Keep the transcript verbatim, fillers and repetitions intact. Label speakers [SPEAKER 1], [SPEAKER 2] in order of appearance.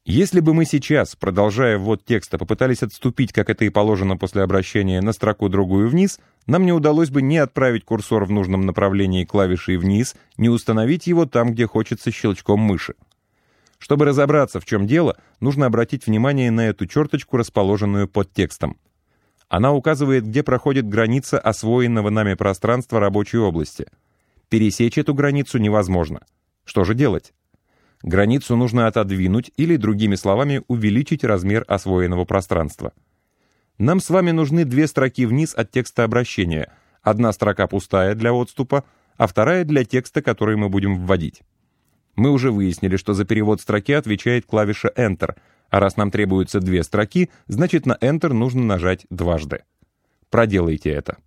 [SPEAKER 1] Если бы мы сейчас, продолжая ввод текста, попытались отступить, как это и положено после обращения, на строку другую вниз, нам не удалось бы ни отправить курсор в нужном направлении клавишей вниз, ни установить его там, где хочется щелчком мыши. Чтобы разобраться, в чем дело, нужно обратить внимание на эту черточку, расположенную под текстом. Она указывает, где проходит граница освоенного нами пространства рабочей области. Пересечь эту границу невозможно. Что же делать? Границу нужно отодвинуть или, другими словами, увеличить размер освоенного пространства. Нам с вами нужны две строки вниз от текста обращения. Одна строка пустая для отступа, а вторая для текста, который мы будем вводить. Мы уже выяснили, что за перевод строки отвечает клавиша Enter, а раз нам требуются две строки, значит на Enter нужно нажать дважды. Проделайте это.